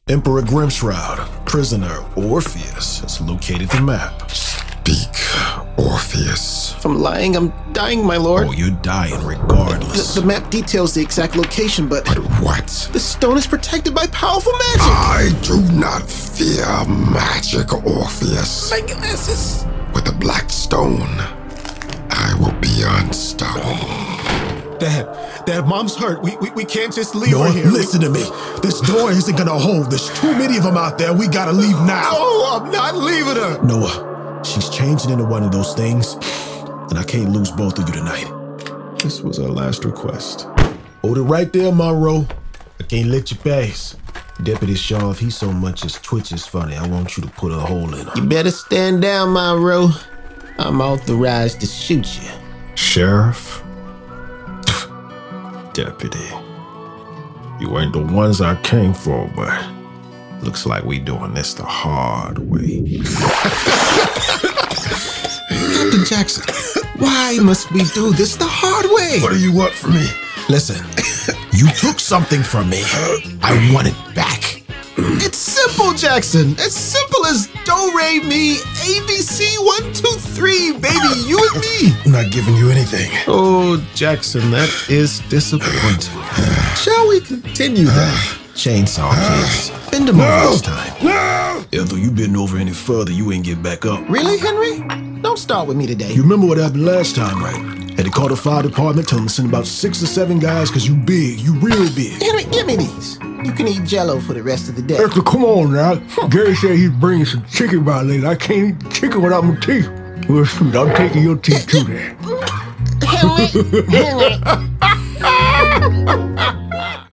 Emperor Grimshroud, prisoner Orpheus, has located the map. Speak, Orpheus. If I'm lying, I'm dying, my lord. Oh, you're dying regardless. The map details the exact location, but What? the stone is protected by powerful magic. I do not fear magic, Orpheus. My glasses. With the black stone, I will be unstoppable. Dad, Mom's hurt. We can't just leave her Noah, here. listen to me. This door isn't gonna hold. There's too many of them out there. We gotta leave now. No, I'm not leaving her. Noah, she's changing into one of those things, and I can't lose both of you tonight. This was our last request. Hold it right there, Monroe. I can't let you pass. Deputy Shaw, if he so much as twitches funny, I want you to put a hole in him. You better stand down, Monroe. I'm authorized to shoot you. Sheriff? Deputy. You ain't the ones I came for, but looks like we doing this the hard way. Captain Jackson, why must we do this the hard way? What do you want from me? Listen, you took something from me. I want it back. It's simple, Jackson. As simple as do, re, mi, ABC, 1, 2, 3, baby, you and me. I'm not giving you anything. Oh, Jackson, that is disappointing. Shall we continue then? Chainsaw, please. Bend him over this time. No! Although you bend over any further, you ain't get back up. Really, Henry? Don't start with me today. You remember what happened last time, right? Had to call the fire department, tell them to send about 6 or 7 guys, cause you big, you real big. Henry, give me these. You can eat Jell-O for the rest of the day. Esther, come on now. Gary said he's bringing some chicken by later. I can't eat chicken without my teeth. Well, shoot, I'm taking your teeth too then. Henry, Henry.